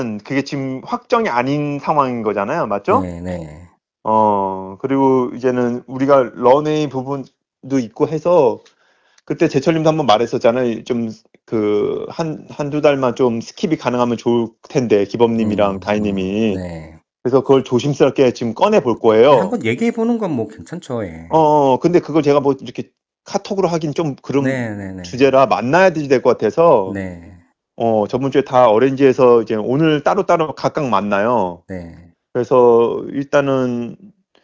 그게 지금 확정이 아닌 상황인 거잖아요. 맞죠? 네네. 그리고 이제는 우리가 런웨이 부분도 있고 해서 그때 제철님도 한번 말했었잖아요. 좀 한두 달만 좀 스킵이 가능하면 좋을 텐데, 기범님이랑 다희님이. 네. 그래서 그걸 조심스럽게 지금 꺼내 볼 네, 거예요. 한번 얘기해 보는 건 뭐 괜찮죠. 예. 근데 그걸 제가 뭐 이렇게 카톡으로 하긴 좀 그런 네네네. 주제라 만나야 될 것 같아서, 네. 저번 주에 다 어레인지에서 이제 오늘 따로따로 각각 만나요. 네. 그래서 일단은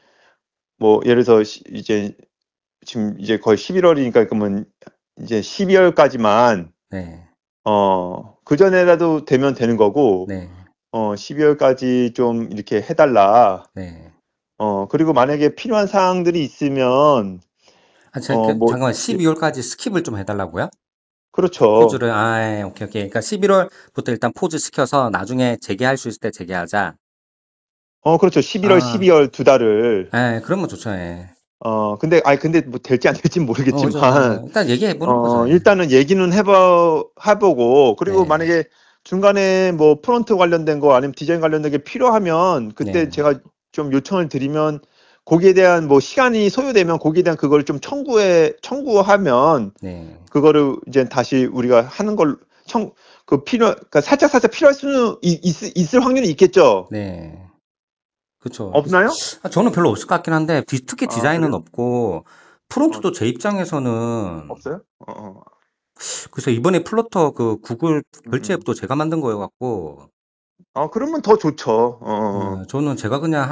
뭐 예를 들어서 이제 지금 이제 거의 11월이니까 그러면 이제 12월까지만 네. 그 전에라도 되면 되는 거고, 네. 12월까지 좀 이렇게 해달라. 네. 그리고 만약에 필요한 사항들이 있으면, 아, 뭐, 잠깐만, 예, 12월까지 스킵을 좀 해달라고요? 그렇죠. 포즈를, 예, 오케이, 오케이. 그러니까 11월부터 일단 포즈 시켜서 나중에 재개할 수 있을 때 재개하자. 그렇죠. 11월, 아, 12월 두 달을. 예, 그러면 좋죠, 예. 근데 뭐 될지 안 될지는 그죠, 모르겠지만, 그죠. 일단 얘기해 보는 거죠, 예. 일단은 얘기는 해보고, 그리고 네. 만약에 중간에 뭐 프론트 관련된 거 아니면 디자인 관련된 게 필요하면, 그때 네. 제가 좀 요청을 드리면, 거기에 대한 뭐 시간이 소요되면 거기에 대한 그걸 좀 청구하면, 네. 그거를 이제 다시 우리가 하는 걸, 그러니까 살짝 필요할 수는 있을 확률이 있겠죠? 네. 그쵸. 없나요? 저는 별로 없을 것 같긴 한데, 특히 아, 디자인은 그래요? 없고, 어, 프론트도 제 입장에서는, 없어요? 그래서 이번에 플러터 그 구글 음, 결제 음. 앱도 제가 만든 거여갖고, 그러면 더 좋죠. 저는 제가 그냥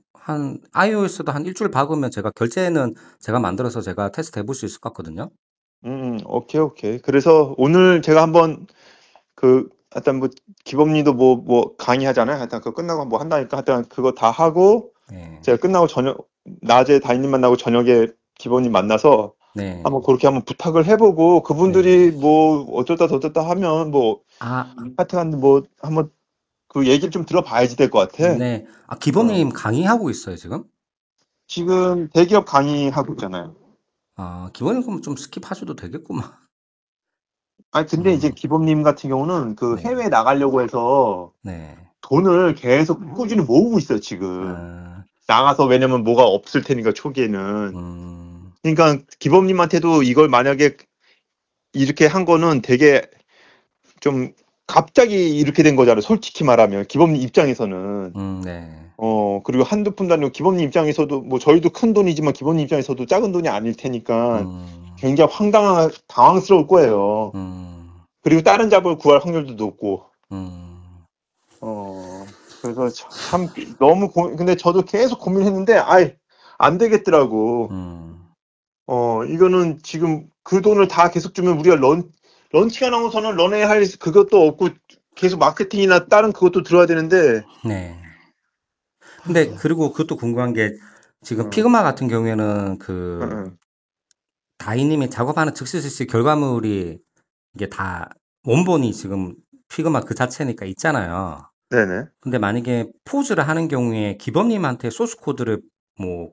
iOS도 한 일주일 박으면 제가 결제는 제가 만들어서 제가 테스트 해볼 수 있을 것 같거든요. 오케이, 오케이. 그래서 오늘 제가 한번 하여튼 뭐, 기범님도 뭐 강의하잖아요. 하여튼 그거 끝나고 뭐 한다니까 하여튼 그거 다 하고, 네. 제가 끝나고 낮에 다인님 만나고 저녁에 기범님 만나서 네. 한번 그렇게 한번 부탁을 해보고, 네. 그분들이 뭐 어쩌다 저쩌다 하면 뭐, 아, 하여튼 뭐, 한번 그 얘기를 좀 들어봐야지 될 것 같아. 네. 아, 어. 기범님 강의하고 있어요, 지금? 지금 대기업 강의하고 있잖아요. 아, 기범님 그럼 좀 스킵하셔도 되겠구만. 근데 이제 음, 기범님 같은 경우는 그 네. 해외 나가려고 해서 네. 돈을 계속 꾸준히 모으고 있어요, 지금. 아, 나가서 왜냐면 뭐가 없을 테니까 초기에는. 음, 그러니까 기범님한테도 이걸 만약에 이렇게 한 거는 되게 좀 갑자기 이렇게 된 거잖아요. 솔직히 말하면 기범님 입장에서는. 네. 그리고 한두 푼도 아니고 기범님 입장에서도 뭐 저희도 큰 돈이지만 기범님 입장에서도 작은 돈이 아닐 테니까 음, 굉장히 당황스러울 거예요. 음, 그리고 다른 잡을 구할 확률도 높고. 음, 그래서 참 너무 근데 저도 계속 고민했는데 아이 안 되겠더라고. 음, 이거는 지금 그 돈을 다 계속 주면 우리가 런치가 나오서는 런에 할 그것도 없고 계속 마케팅이나 다른 그것도 들어야 되는데. 네. 근데 그리고 그것도 궁금한 게 지금 어, 피그마 같은 경우에는 어, 그 어. 다이님이 작업하는 즉시 결과물이 이게 다 원본이 지금 피그마 그 자체니까 있잖아요. 네네. 근데 만약에 포즈를 하는 경우에 기범님한테 소스 코드를 뭐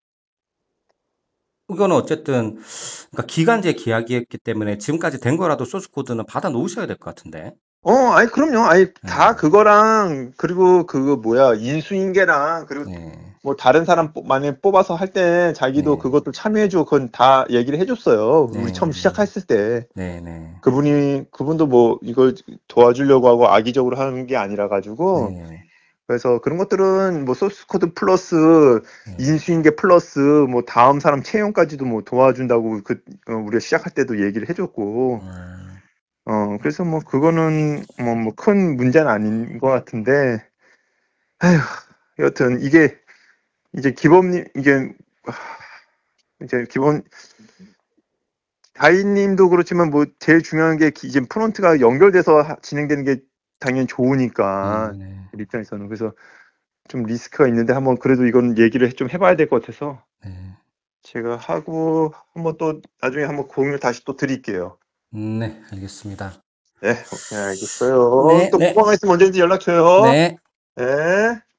이거는 어쨌든 그러니까 기간제 계약이었기 때문에 지금까지 된 거라도 소스 코드는 받아 놓으셔야 될 것 같은데. 아니 그럼요. 아니 다 네. 그거랑 그리고 그거 뭐야 인수인계랑 그리고 네. 뭐 다른 사람 만약에 뽑아서 할 때 자기도 네. 그것도 참여해주고 그건 다 얘기를 해줬어요. 우리 처음 네. 시작했을 때. 네. 네. 그분도 뭐 이걸 도와주려고 하고 악의적으로 하는 게 아니라 가지고, 네. 그래서 그런 것들은 뭐 소스 코드 플러스 네. 인수인계 플러스 뭐 다음 사람 채용까지도 뭐 도와준다고 우리가 시작할 때도 얘기를 해줬고. 음. 그래서 뭐 그거는 뭐 큰 문제는 아닌 것 같은데. 아휴, 여튼 이게 이제 기범님 이게 이제 기본 다인님도 그렇지만 뭐 제일 중요한 게 이제 프론트가 연결돼서 진행되는 게 당연히 좋으니까 네. 우리 입장에서는. 그래서 좀 리스크가 있는데 한번 그래도 이건 얘기를 좀 해봐야 될 것 같아서 네. 제가 하고 한번 또 나중에 한번 공유 다시 또 드릴게요. 네. 알겠습니다. 네, 오케이, 알겠어요. 네. 또 네. 궁금한 거 있으면 언제든지 연락 줘요. 네. 네.